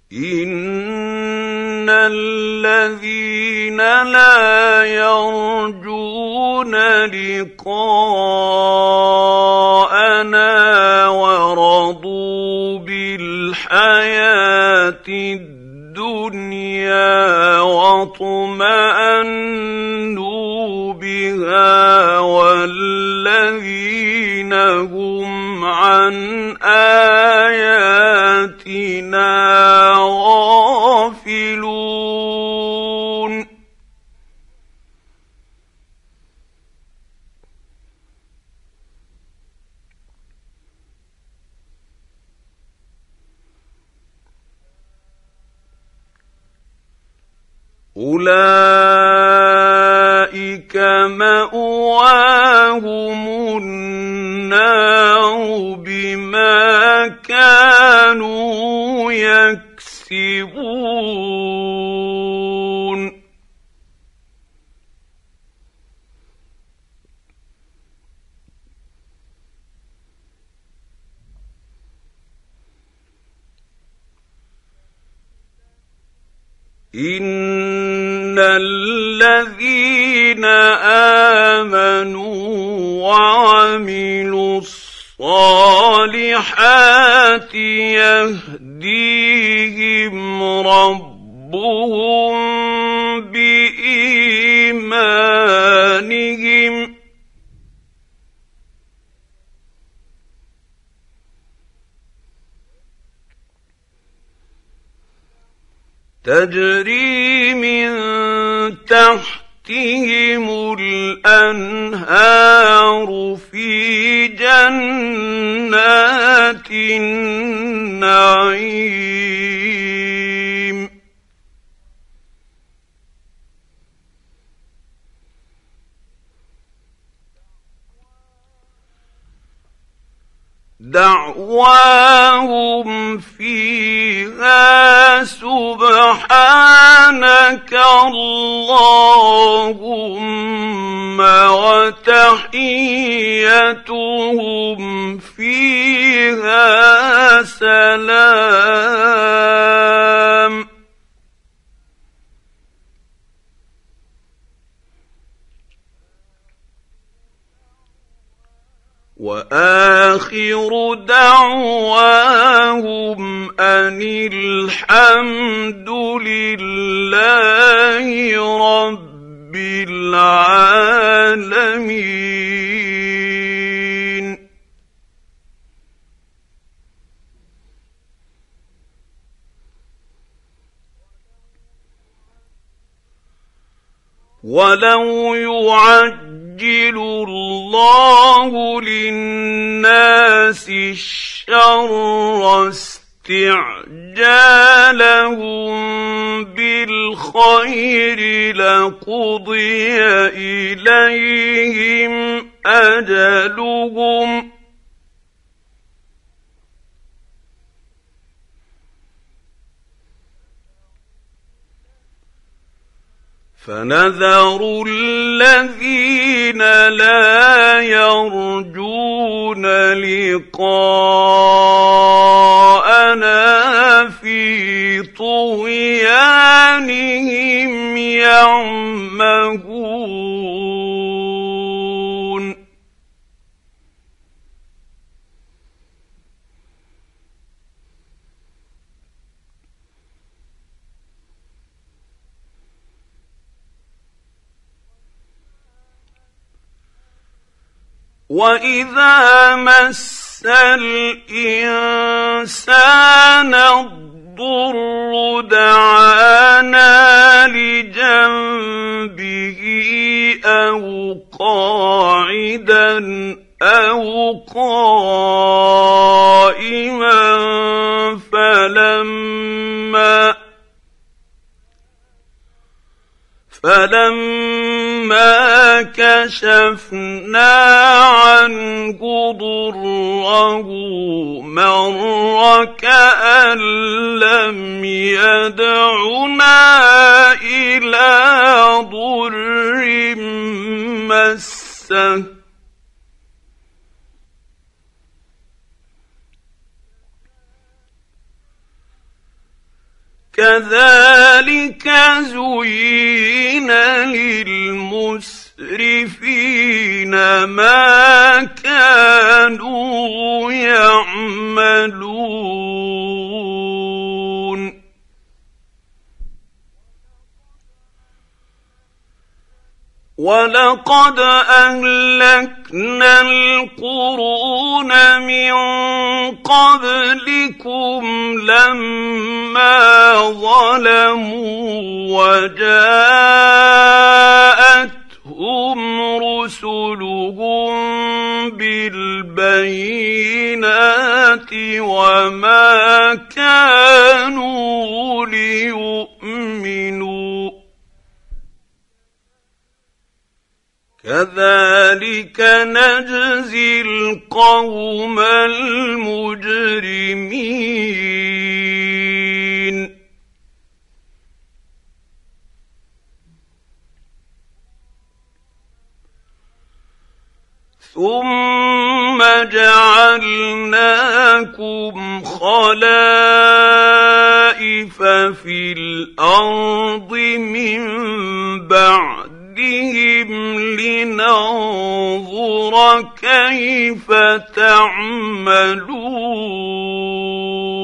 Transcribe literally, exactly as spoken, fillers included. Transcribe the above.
إِنَّ الَّذِينَ لَا يَرْجُونَ لِقَاءَنَا وَرَضُوا بِالْحَيَاةِ الدُّنْيَا وَاطْمَأَنُّوا بِهَا وَالَّذِينَ هُمْ عَنْ آيَاتِنَا غافلون أولئك مأواهم النار بما كانوا يكسبون إِنَّ الَّذِينَ آمَنُوا وَعَمِلُوا الصَّالِحَاتِ يَهْدِيهِمْ رَبُّهُم بِإِيمَانِهِمْ تَجْرِي مِن تَحْتِهِمُ الْأَنْهَارُ فِي جَنَّاتِ النَّعِيمِ دعواهم فيها سبحانك اللهم وتحيتهم فيها سلام وآخر دعواهم أن الحمد لله رب العالمين. ولو يعجل الله للناس الشر استعجالهم بالخير لقضي إليهم أجلهم فنذر الذين لا يرجون لقاءنا في طغيانهم يعمهون. وَإِذَا مَسَّ الْإِنسَانَ الضُّرُّ دَعَانَا لِجَنبِهِ أَوْ قَاعِدًا أَوْ قَائِمًا فَلَمَّا فَلَمَّا كَشَفْنَا عَنْهُ ضُرَّهُ مَرَّ كَأَن لَّمْ يَدْعُنَا إِلَىٰ ضُرٍّ مَّسَّهُ كذلك زين للمسرفين ما كانوا يعملون ولقد أهلكنا القرون من قبلكم لما ظلموا وجاءتهم رسلهم بالبينات وما كانوا ليؤمنوا كذلك نجزي القوم المجرمين ثم جعلناكم خلائف في الأرض من بعد لننظر كيف تعملون